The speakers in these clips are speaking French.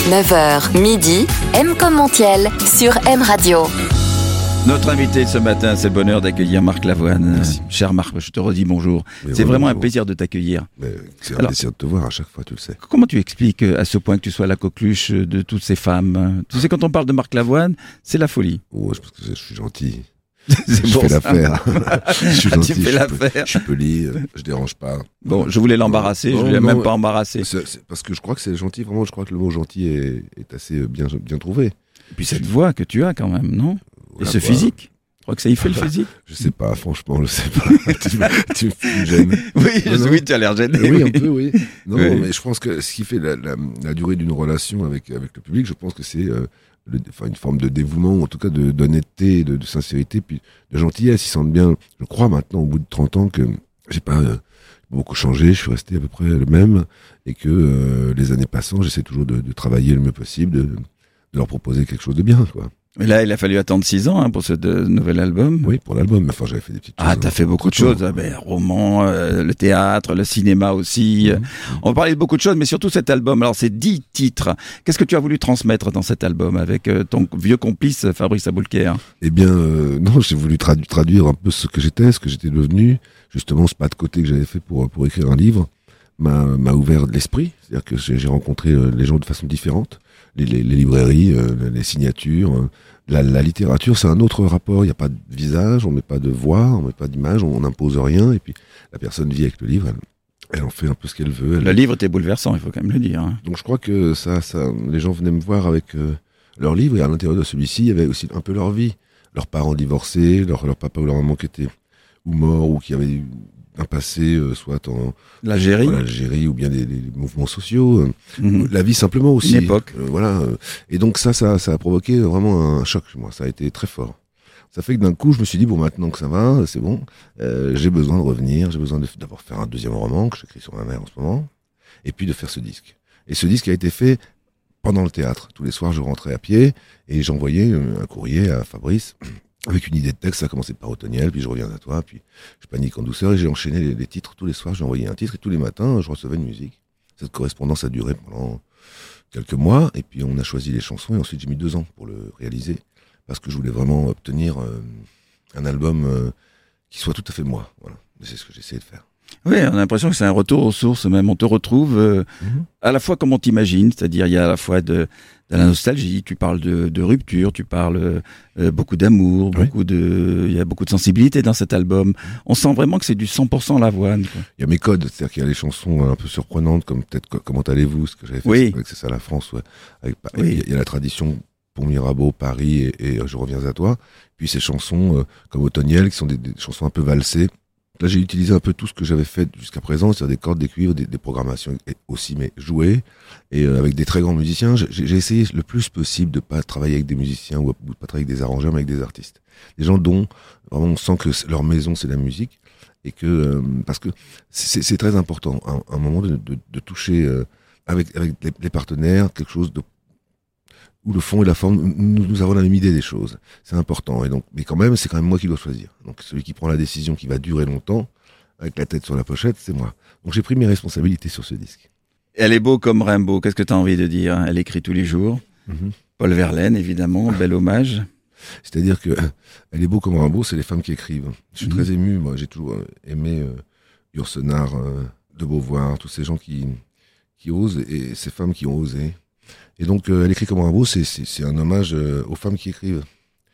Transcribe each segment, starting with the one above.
9h, midi, M comme Montiel sur M Radio. Notre invité de ce matin, c'est le bonheur d'accueillir Marc Lavoine. Merci. Cher Marc, je te redis bonjour. Mais c'est vraiment un bonjour. plaisir de t'accueillir. Mais c'est un plaisir de te voir à chaque fois, tu le sais. Comment tu expliques à ce point que tu sois la coqueluche de toutes ces femmes? Tu sais, quand on parle de Marc Lavoine, c'est la folie. Oh, parce que je suis gentil. C'est Je pour fais ça. l'affaire. Je suis gentil. Tu fais l'affaire. Je suis poli, je dérange pas. Bon, je voulais l'embarrasser, je Non, voulais non, même pas embarrasser. C'est parce que je crois que c'est gentil, vraiment, je crois que le mot gentil est assez bien trouvé. Et puis cette voix que tu as quand même, non? Et La ce voix, physique? Je crois que ça y fait le physique. Je sais pas, franchement, je sais pas. tu me gênes. Oui, Non, non. oui, tu as l'air gêné. Oui, un peu, oui. Non, Oui. mais je pense que ce qui fait la durée d'une relation avec le public, je pense que c'est une forme de dévouement, ou en tout cas d'honnêteté, de sincérité, puis de gentillesse. Ils sentent bien, je crois maintenant, au bout de 30 ans, que j'ai pas beaucoup changé, je suis resté à peu près le même, et que les années passant, j'essaie toujours de travailler le mieux possible, de leur proposer quelque chose de bien, quoi. Mais là, il a fallu attendre 6 ans pour ce nouvel album. Oui, pour l'album, mais enfin, j'avais fait des petites choses. Ah, t'as fait beaucoup de choses, roman, le théâtre, le cinéma aussi. On va parler de beaucoup de choses, mais surtout cet album. Alors, c'est 10 titres. Qu'est-ce que tu as voulu transmettre dans cet album avec ton vieux complice Fabrice Aboulker? Eh bien, non, j'ai voulu traduire un peu ce que j'étais devenu. Justement, ce pas de côté que j'avais fait pour écrire un livre m'a ouvert l'esprit. C'est-à-dire que j'ai rencontré les gens de façon différente. Les librairies, les signatures, la littérature, c'est un autre rapport. Il n'y a pas de visage, on met pas de voix, on met pas d'image, on n'impose rien. Et puis, la personne vit avec le livre, elle en fait un peu ce qu'elle veut. Le livre était bouleversant, il faut quand même le dire. Donc, je crois que ça, les gens venaient me voir avec leur livre, et à l'intérieur de celui-ci, il y avait aussi un peu leur vie. Leurs parents divorcés, leur papa ou leur maman qui était ou mort, ou qui avait un passé, soit en Algérie, ou bien des mouvements sociaux, la vie simplement aussi. Une époque. Voilà. Et donc ça a provoqué vraiment un choc chez moi. Ça a été très fort. Ça fait que d'un coup, je me suis dit, bon, maintenant que ça va, c'est bon, j'ai besoin de revenir, j'ai besoin d'abord faire un deuxième roman que j'écris sur ma mère en ce moment, et puis de faire ce disque. Et ce disque a été fait pendant le théâtre. Tous les soirs, je rentrais à pied, et j'envoyais un courrier à Fabrice, avec une idée de texte. Ça a commencé par Otoniel, puis je reviens à toi, puis je panique en douceur, et j'ai enchaîné les titres. Tous les soirs, j'ai envoyé un titre, et tous les matins, je recevais une musique. Cette correspondance a duré pendant quelques mois, et puis on a choisi les chansons, et ensuite j'ai mis 2 ans pour le réaliser, parce que je voulais vraiment obtenir un album qui soit tout à fait moi. Voilà. Et c'est ce que j'ai essayé de faire. Oui, on a l'impression que c'est un retour aux sources même. On te retrouve à la fois comme on t'imagine, c'est-à-dire il y a à la fois de la nostalgie, tu parles de rupture, tu parles beaucoup d'amour, Oui. il y a beaucoup de sensibilité dans cet album. On sent vraiment que c'est du 100% Lavoine, quoi. Il y a mes codes, c'est-à-dire qu'il y a des chansons un peu surprenantes, comme peut-être Comment allez-vous, ce que j'avais fait Oui. avec C'est ça la France. Ouais. Oui. Il y a la tradition Pont Mirabeau, Paris et Je reviens à toi. Puis ces chansons comme Otoniel, qui sont des chansons un peu valsées. Là, j'ai utilisé un peu tout ce que j'avais fait jusqu'à présent, c'est-à-dire des cordes, des cuivres, des programmations aussi, mais jouées, et avec des très grands musiciens. J'ai essayé le plus possible de pas travailler avec des musiciens ou de pas travailler avec des arrangeurs, mais avec des artistes. Des gens dont vraiment on sent que leur maison, c'est la musique, et que parce que c'est très important, à un moment de toucher avec les partenaires quelque chose où le fond et la forme, nous avons la même idée des choses. C'est important. Et donc, mais quand même, c'est quand même moi qui dois choisir. Donc, celui qui prend la décision qui va durer longtemps, avec la tête sur la pochette, c'est moi. Donc, j'ai pris mes responsabilités sur ce disque. Elle est beau comme Rimbaud, qu'est-ce que tu as envie de dire? Elle écrit tous les jours. Paul Verlaine, évidemment, bel hommage. C'est-à-dire que elle est beau comme Rimbaud, c'est les femmes qui écrivent. Je suis très ému. Moi, j'ai toujours aimé Yourcenar, de Beauvoir, tous ces gens qui osent, et ces femmes qui ont osé. Et donc, elle écrit comme Rimbaud, c'est un hommage aux femmes qui écrivent.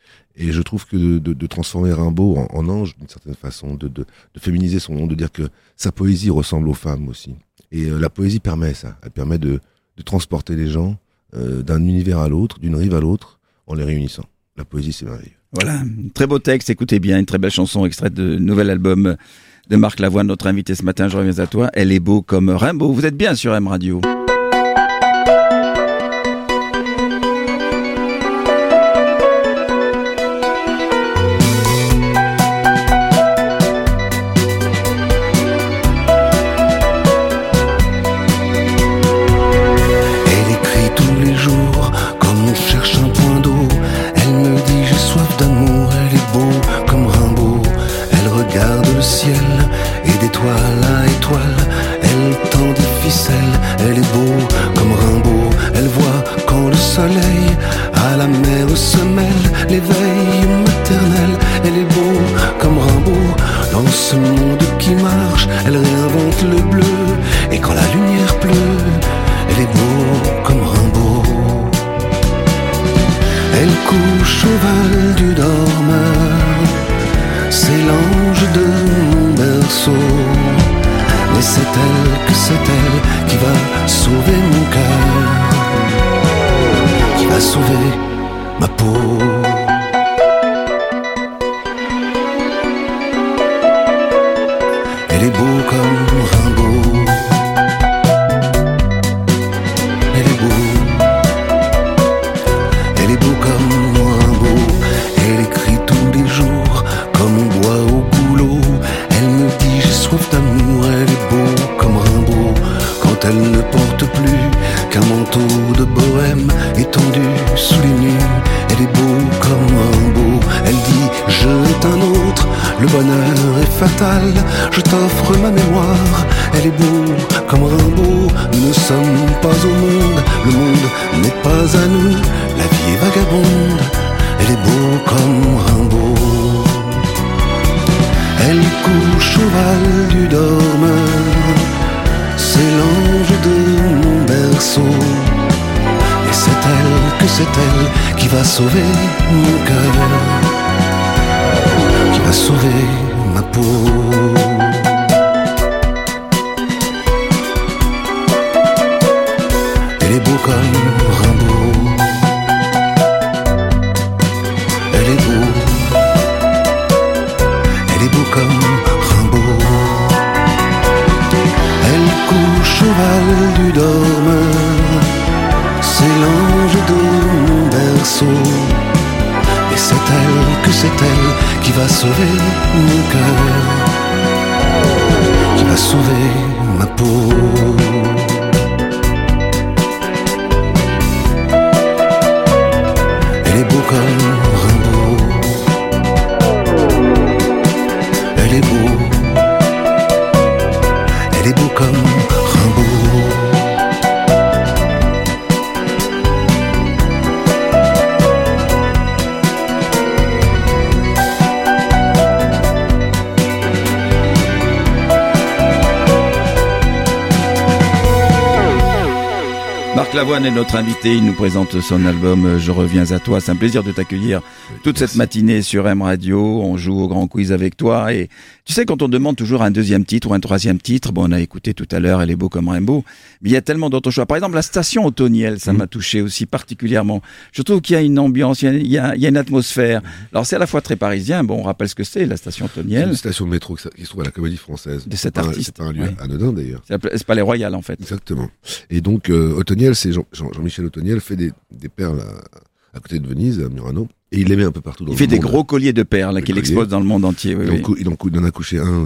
Et je trouve que de transformer Rimbaud en ange, d'une certaine façon, de féminiser son nom, de dire que sa poésie ressemble aux femmes aussi. Et la poésie permet ça. Elle permet de transporter les gens d'un univers à l'autre, d'une rive à l'autre, en les réunissant. La poésie, c'est merveilleux. Voilà, très beau texte, écoutez bien, une très belle chanson extraite de nouvel album de Marc Lavoine, notre invité ce matin. Je reviens à toi. Elle est beau comme Rimbaud. Vous êtes bien sur M Radio. Et d'étoile à étoile, elle tend des ficelles, elle est soleil, à la mer se mêle l'éveil maternel. Elle est beau comme Rimbaud, dans ce monde qui marche, elle réinvente le bleu. Et quand la lumière pleut, elle est beau comme Rimbaud. Elle couche au val du dormeur, c'est l'ange de mon berceau. Mais c'est elle, que c'est elle qui va sauver mon cœur, qui va sauver ma peau. Elle est beau comme Rimbaud. Elle est beau. Elle est beau comme Rimbaud. Elle écrit tous les jours comme on boit au goulot. Elle me dit j'ai soif d'amour. Elle est beau comme Rimbaud. Quand elle ne porte plus qu'un manteau de bohème étendu sous les nues. Elle est beau comme Rimbaud. Elle dit je est un autre. Le bonheur est fatal, je t'offre ma mémoire. Elle est beau comme Rimbaud. Nous ne sommes pas au monde, le monde n'est pas à nous. La vie est vagabonde, elle est beau comme Rimbaud. Elle couche au val du dormeur, c'est l'ange de mon berceau. Et c'est elle, que c'est elle qui va sauver mon cœur, qui va sauver ma peau. Elle est beau comme Rimbaud. Elle est beau. Elle est beau comme Rimbaud. Elle couche au val du dormeur, c'est l'ange de mon berceau. Et c'est elle, que c'est elle qui va sauver mon cœur, qui va sauver ma peau. Elle est beau comme Rimbaud. Elle est beau. Elle est beau comme Rimbaud. Marc Lavoine est notre invité, il nous présente son album Je reviens à toi. C'est un plaisir de t'accueillir toute cette matinée sur M Radio. On joue au grand quiz avec toi et tu sais, quand on demande toujours un deuxième titre ou un troisième titre, bon, on a écouté tout à l'heure Elle est beau comme Rimbaud, mais il y a tellement d'autres choix. Par exemple, la station Otoniel, ça m'a touché aussi particulièrement. Je trouve qu'il y a une ambiance, il y a une atmosphère. Alors c'est à la fois très parisien, bon, on rappelle ce que c'est, la station Otoniel. C'est une station de métro qui se trouve à la Comédie Française. De cet artiste. C'est pas un lieu anodin d'ailleurs. C'est Palais Royal en fait. Exactement. Et donc Otoniel, c'est Jean-Michel Otoniel fait des perles à côté de Venise, à Murano, et il les met un peu partout dans le monde. Il fait des gros colliers de perles qu'il expose dans le monde entier. Oui, il en a couché un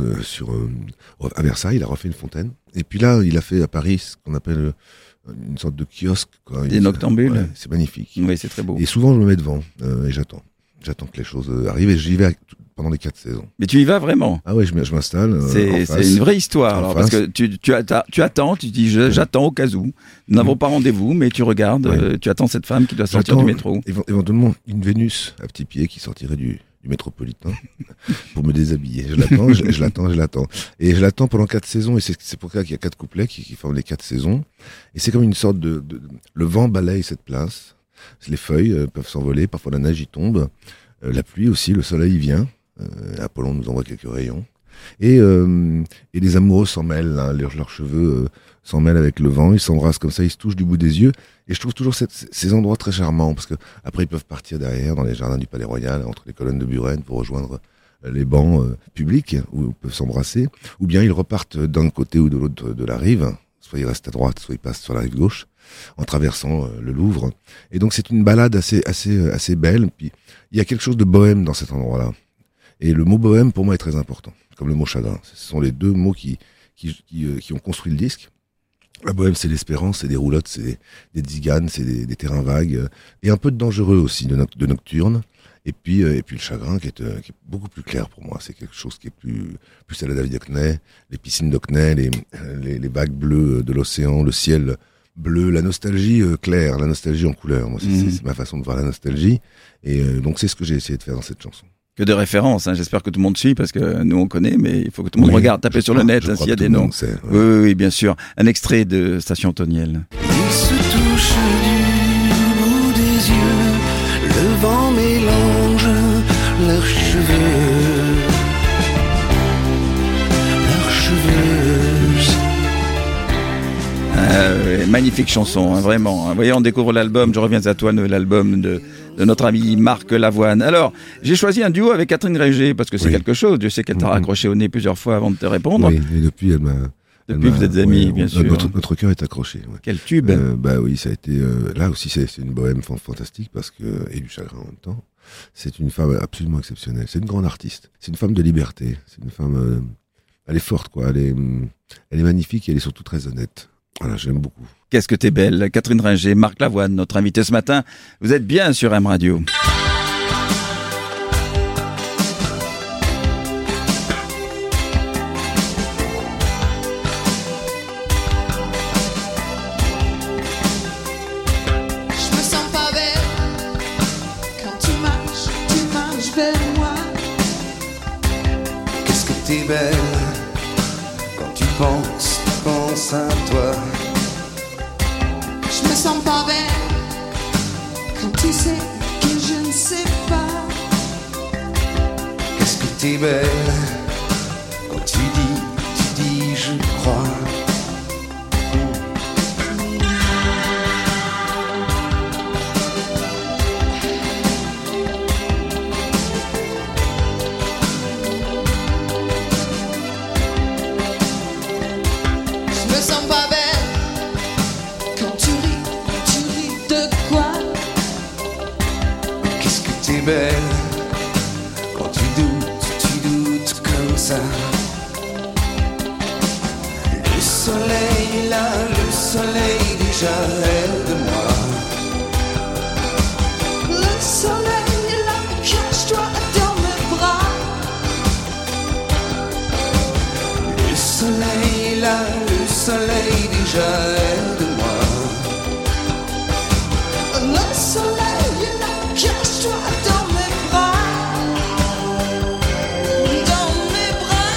à Versailles, il a refait une fontaine. Et puis là, il a fait à Paris ce qu'on appelle une sorte de kiosque. Quoi. Des noctambules. Ouais, c'est magnifique. Oui, c'est très beau. Et souvent, je me mets devant et j'attends. J'attends que les choses arrivent et j'y vais pendant les 4 saisons. Mais tu y vas vraiment? Ah ouais, je m'installe. C'est une vraie histoire, alors, parce que tu attends, tu dis j'attends au cas où. Nous n'avons pas rendez-vous, mais tu regardes, tu attends cette femme qui doit sortir du métro. Éventuellement, une Vénus à petit pied qui sortirait du métropolitain pour me déshabiller. Je l'attends, je l'attends. Et je l'attends pendant 4 saisons, et c'est pour ça qu'il y a 4 couplets qui forment les 4 saisons. Et c'est comme une sorte le vent balaye cette place. Les feuilles peuvent s'envoler, parfois la neige y tombe, la pluie aussi, le soleil y vient. Apollon nous envoie quelques rayons. Et les amoureux s'en mêlent, hein, leurs cheveux s'en mêlent avec le vent, ils s'embrassent comme ça, ils se touchent du bout des yeux. Et je trouve toujours ces endroits très charmants, parce que après ils peuvent partir derrière, dans les jardins du Palais Royal, entre les colonnes de Buren, pour rejoindre les bancs publics, où ils peuvent s'embrasser. Ou bien ils repartent d'un côté ou de l'autre de la rive, soit ils restent à droite, soit ils passent sur la rive gauche, en traversant le Louvre. Et donc c'est une balade assez belle. Puis il y a quelque chose de bohème dans cet endroit-là. Et le mot bohème, pour moi, est très important, comme le mot chagrin. Ce sont les deux mots qui ont construit le disque. La bohème, c'est l'espérance, c'est des roulottes, c'est des tziganes, c'est des terrains vagues, et un peu de dangereux aussi, de nocturne. Et puis le chagrin qui est beaucoup plus clair pour moi. C'est quelque chose qui est plus à la David Hockney, les piscines d'Hockney, les vagues bleues de l'océan, le ciel bleu, la nostalgie claire, la nostalgie en couleur. Moi, c'est ma façon de voir la nostalgie. Et donc, c'est ce que j'ai essayé de faire dans cette chanson. Que de références, hein. J'espère que tout le monde suit, parce que nous on connaît, mais il faut que tout le monde regarde, taper sur le net, s'il y a des noms. Sait, oui, bien sûr. Un extrait de Station Antoniel. Ils se touchent du bout des yeux, le vent mélange leurs cheveux. Magnifique chanson, hein, vraiment. Vous voyez, on découvre l'album Je reviens à toi, l'album de notre ami Marc Lavoine. Alors, j'ai choisi un duo avec Catherine Régé, parce que c'est quelque chose. Je sais qu'elle t'a raccroché au nez plusieurs fois avant de te répondre. Oui, et depuis, elle m'a... Depuis, vous êtes amis, bien sûr. Notre cœur est accroché. Ouais. Quel tube. Bah oui, ça a été... là aussi, c'est une bohème fantastique, parce que et du chagrin en même temps. C'est une femme absolument exceptionnelle. C'est une grande artiste. C'est une femme de liberté. C'est une femme... elle est forte, quoi. Elle est magnifique et elle est surtout très honnête. Voilà, je l'aime beaucoup. Qu'est-ce que t'es belle. Catherine Régé, Marc Lavoine, notre invité ce matin. Vous êtes bien sur M Radio. Je me sens pas belle quand tu marches vers moi. Qu'est-ce que t'es belle quand tu penses à toi. Je me sens pas belle quand tu sais que je ne sais pas. Qu'est-ce que t'es belle quand tu dis je crois. Belle quand tu doutes comme ça. Le soleil là, le soleil déjà rêve de moi. Le soleil là, cache-toi dans mes bras. Le soleil là, le soleil déjà rêve de moi. Le soleil là, cache-toi dans mes bras. Dans mes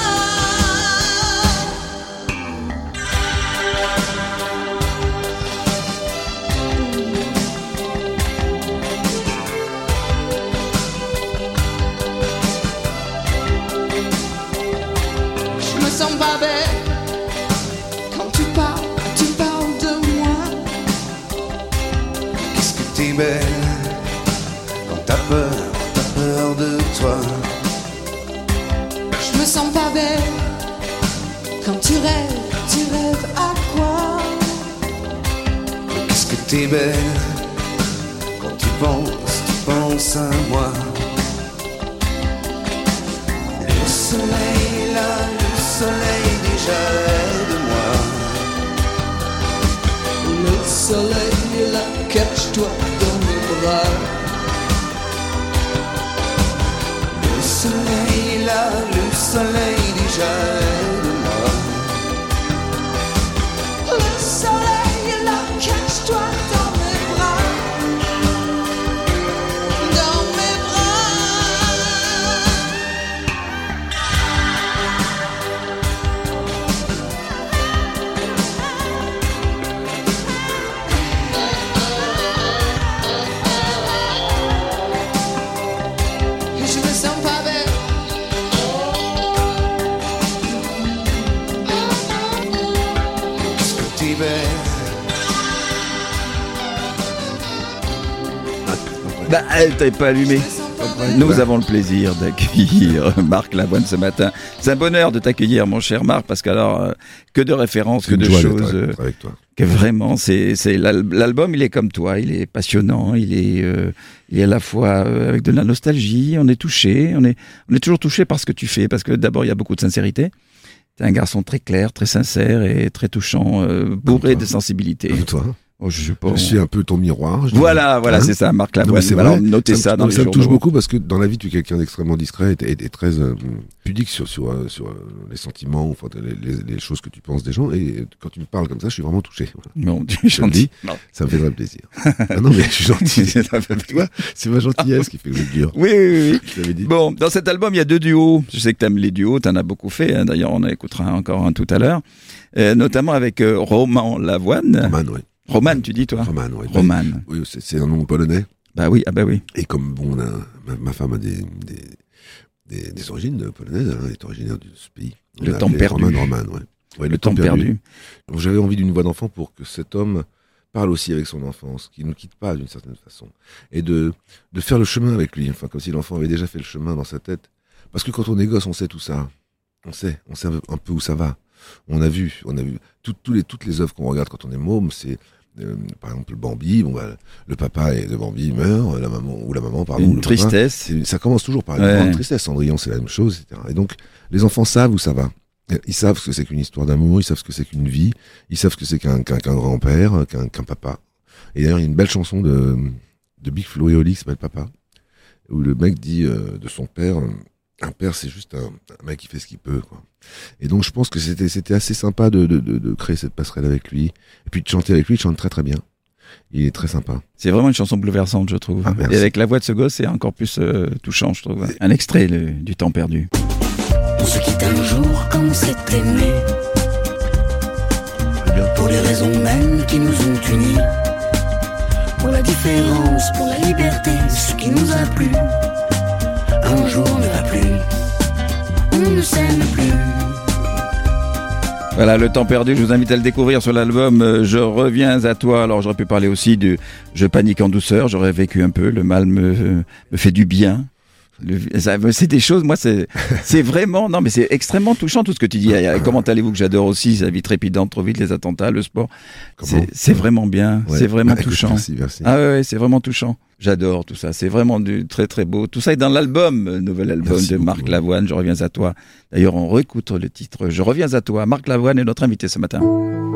Je me sens pas belle quand tu parles de moi. Qu'est-ce que t'es belle quand t'as peur de toi. Je me sens pas belle quand tu rêves à quoi? Qu'est-ce que t'es belle quand tu penses à moi. Le soleil là, le soleil déjà est de moi. Le soleil là, cache-toi dans mes bras. Le soleil là, le soleil déjà est de moi. Le soleil là, cache-toi dans mes bras. Dans mes bras. Et je me sens pas belle. Qu'est-ce que t'es belle. Bah, elle t'avait pas allumé. Nous avons le plaisir d'accueillir Marc Lavoine ce matin. C'est un bonheur de t'accueillir, mon cher Marc, parce qu'alors, que de références, que de choses. Avec toi. Que vraiment, c'est l'album, il est comme toi, il est passionnant, il est à la fois avec de la nostalgie, on est touché, on est toujours touché par ce que tu fais, parce que d'abord, il y a beaucoup de sincérité. T'es un garçon très clair, très sincère et très touchant, bourré de sensibilité. Comme toi. Oh, je sais pas. Je suis un peu ton miroir. Voilà, c'est ça, Marc Lavoine. C'est Alors, vrai. notez ça dans les ça me journaux. touche beaucoup parce que dans la vie, tu es quelqu'un d'extrêmement discret et très pudique sur les sentiments, enfin, les choses que tu penses des gens. Et quand tu me parles comme ça, je suis vraiment touché. Voilà. Non, tu es Je te le dis, gentil. ça me fait très plaisir. Ah non, mais je suis gentil. Tu vois, c'est ma gentillesse qui fait que je dure. Oui. Je l'avais dit. Bon, dans cet album, il y a 2 duos. Je sais que t'aimes les duos, t'en as beaucoup fait. Hein. D'ailleurs, on en écoutera encore un tout à l'heure. Notamment avec Roman Lavoine. Roman, oui. Roman, tu dis, toi? Roman, oui. Roman. Oui, c'est un nom polonais. Bah oui. Et comme bon, ma femme a des origines polonaises, hein, elle est originaire de ce pays. Le temps perdu. Roman, ouais. Ouais, le temps perdu. Donc, j'avais envie d'une voix d'enfant pour que cet homme parle aussi avec son enfance, qu'il ne nous quitte pas d'une certaine façon. Et de faire le chemin avec lui. Enfin, comme si l'enfant avait déjà fait le chemin dans sa tête. Parce que quand on est gosse, on sait tout ça. On sait un peu où ça va. On a vu toutes les œuvres qu'on regarde quand on est môme, c'est par exemple le Bambi, le papa de Bambi meurt, la maman pardon, une tristesse. Ça commence toujours par une grande tristesse. Cendrillon, c'est la même chose, etc. Et donc les enfants savent où ça va. Ils savent ce que c'est qu'une histoire d'amour, ils savent ce que c'est qu'une vie, ils savent ce que c'est qu'un grand-père, qu'un papa. Et d'ailleurs, il y a une belle chanson de Big Flo et Oli qui s'appelle Papa, où le mec dit de son père, un père c'est juste un mec qui fait ce qu'il peut, quoi. Et donc je pense que c'était assez sympa de créer cette passerelle avec lui, et puis de chanter avec lui. Il chante très très bien, il est très sympa. C'est vraiment une chanson bouleversante, je trouve. Et avec la voix de ce gosse, c'est encore plus touchant, je trouve. Un extrait du temps perdu. On se quitte un jour comme s'est aimé, pour les raisons mêmes qui nous ont unis, pour la différence, pour la liberté, ce qui nous a plu. Un jour ne va plus, on ne s'aime plus. Voilà, le temps perdu, je vous invite à le découvrir sur l'album Je reviens à toi. Alors j'aurais pu parler aussi de Je panique en douceur, j'aurais vécu un peu, le mal me fait du bien. C'est des choses, moi c'est vraiment, non mais c'est extrêmement touchant tout ce que tu dis. Comment allez-vous, que j'adore aussi, sa vie trépidante, trop vite, les attentats, le sport. C'est vraiment bien, ouais. C'est vraiment touchant. Merci. Ah ouais, c'est vraiment touchant. J'adore tout ça, c'est vraiment du très très beau. Tout ça est dans l'album, nouvel album de Marc Lavoine, Je reviens à toi. D'ailleurs on réécoute le titre Je reviens à toi. Marc Lavoine est notre invité ce matin.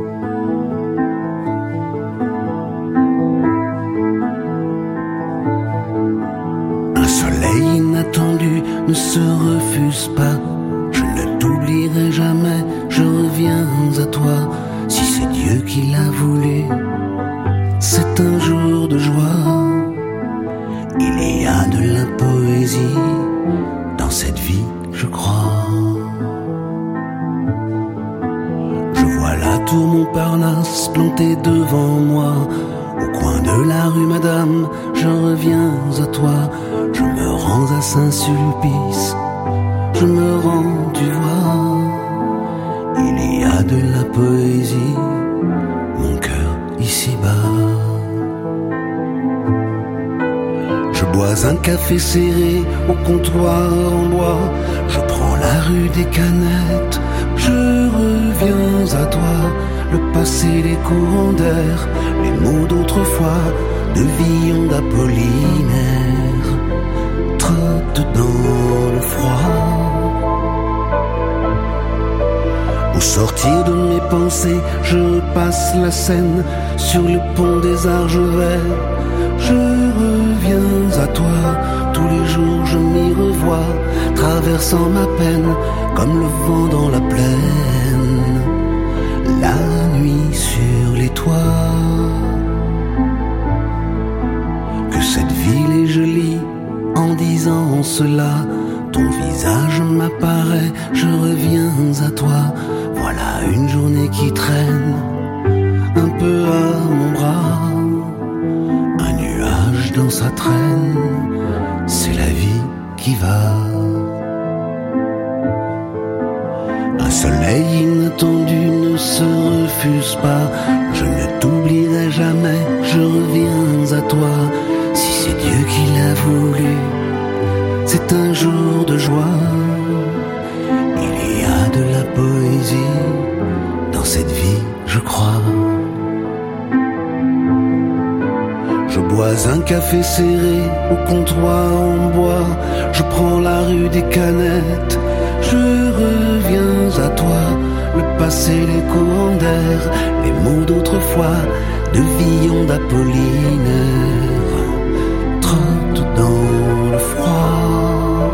Soleil inattendu ne se refuse pas. Je ne t'oublierai jamais, je reviens à toi. Si c'est Dieu qui l'a voulu, c'est un jour de joie. Il y a de la poésie dans cette vie, je crois. Je vois la tour Montparnasse plantée devant moi. Au coin de la rue Madame, je reviens à toi. Je me rends à Saint-Sulpice, je me rends, tu vois. Il y a de la poésie, mon cœur ici-bas. Je bois un café serré au comptoir en bois. Je prends la rue des Canettes, je reviens à toi. Le passé, les courants d'air, les mots d'autrefois, de Villon d'Apollinaire, trottent dans le froid. Au sortir de mes pensées, je passe la Seine sur le pont des Argevets. Je reviens à toi, tous les jours je m'y revois, traversant ma peine comme le vent dans la plaine. La nuit sur les toits, que cette ville est jolie. En disant cela, ton visage m'apparaît. Je reviens à toi. Voilà une journée qui traîne un peu à mon bras. Un nuage dans sa traîne, c'est la vie qui va. Un soleil inattendu ne se refuse pas. Je ne t'oublierai jamais, je reviens à toi. Si c'est Dieu qui l'a voulu, c'est un jour de joie. Il y a de la poésie dans cette vie, je crois. Je bois un café serré au comptoir en bois. Je prends la rue des Canettes, je reviens à toi. le passé, les courants d'air, les mots d'autrefois, de Villon d'Apollinaire, trottent dans le froid.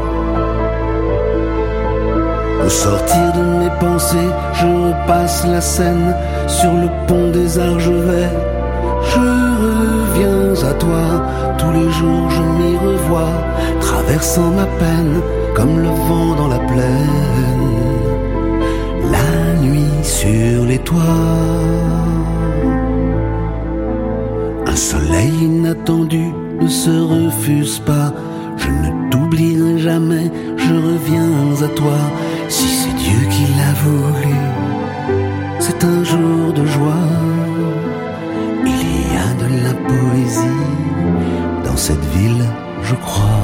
Au sortir de mes pensées, je repasse la Seine, sur le pont des Argevets. Je reviens à toi, tous les jours je m'y revois, traversant ma peine comme le vent dans la plaine, la nuit sur les toits. Un soleil inattendu ne se refuse pas, je ne t'oublierai jamais, je reviens à toi. Si c'est Dieu qui l'a voulu, c'est un jour de joie. Il y a de la poésie dans cette ville, je crois.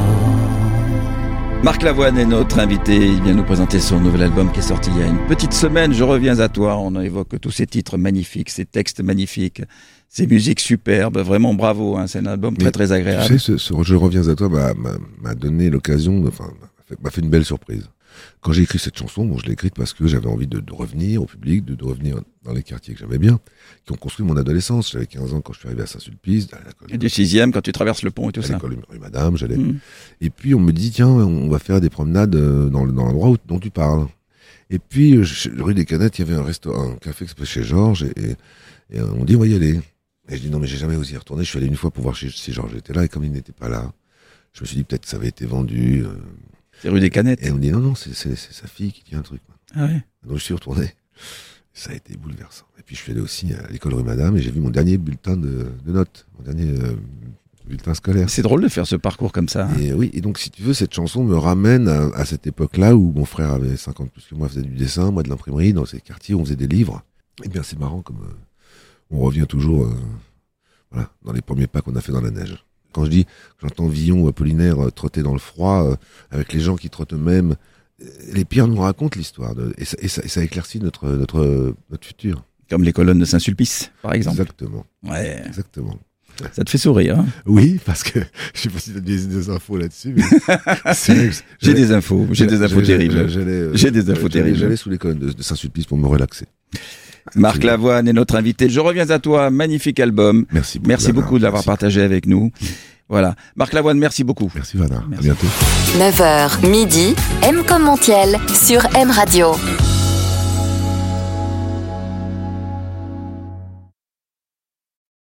Marc Lavoine est notre invité, il vient nous présenter son nouvel album qui est sorti il y a une petite semaine, Je reviens à toi. On évoque tous ces titres magnifiques, ces textes magnifiques, ces musiques superbes, vraiment bravo, hein. C'est un album très très agréable. Tu sais, ce Je reviens à toi m'a donné l'occasion, m'a fait une belle surprise. Quand j'ai écrit cette chanson, bon, je l'ai écrite parce que j'avais envie de revenir au public, de revenir dans les quartiers que j'aimais bien, qui ont construit mon adolescence. J'avais 15 ans quand je suis arrivé à Saint-Sulpice. Et du 6e, quand tu traverses le pont et tout ça. À l'école rue Madame, j'allais. Et puis on me dit, tiens, on va faire des promenades dans l'endroit dont tu parles. Et puis, rue des Canettes, il y avait un café qui s'appelait chez Georges, et on dit, on va y aller. Et je dis, non, mais j'ai jamais osé y retourner. Je suis allé une fois pour voir si Georges était là, et comme il n'était pas là, je me suis dit, peut-être que ça avait été vendu. C'est rue des Canettes. Et on me dit, non, c'est sa fille qui tient un truc. Ah ouais. Donc je suis retourné. Ça a été bouleversant. Et puis je suis allé aussi à l'école rue Madame, et j'ai vu mon dernier bulletin de notes, mon dernier bulletin scolaire. C'est drôle de faire ce parcours comme ça. Et oui, et donc si tu veux, cette chanson me ramène à cette époque-là où mon frère avait 50 plus que moi, faisait du dessin, moi de l'imprimerie, dans ces quartiers où on faisait des livres. Et bien c'est marrant comme on revient toujours dans les premiers pas qu'on a fait dans la neige. Quand j'entends Villon ou Apollinaire trotter dans le froid, avec les gens qui trottent eux-mêmes, les pierres nous racontent l'histoire, et ça éclaircit notre futur. Comme les colonnes de Saint-Sulpice, par exemple. Exactement. Ouais. Exactement. Ça te fait sourire, hein? Oui, parce que je sais pas si tu as des infos là-dessus, mais j'ai des infos terribles. J'ai des infos terribles. J'allais sous les colonnes de Saint-Sulpice pour me relaxer. Marc Lavoine est notre invité. Je reviens à toi, magnifique album. Merci beaucoup de l'avoir partagé avec nous. Voilà. Marc Lavoine, merci beaucoup. Merci Vanna. À bientôt. 9h, midi, M comme Montiel sur M Radio.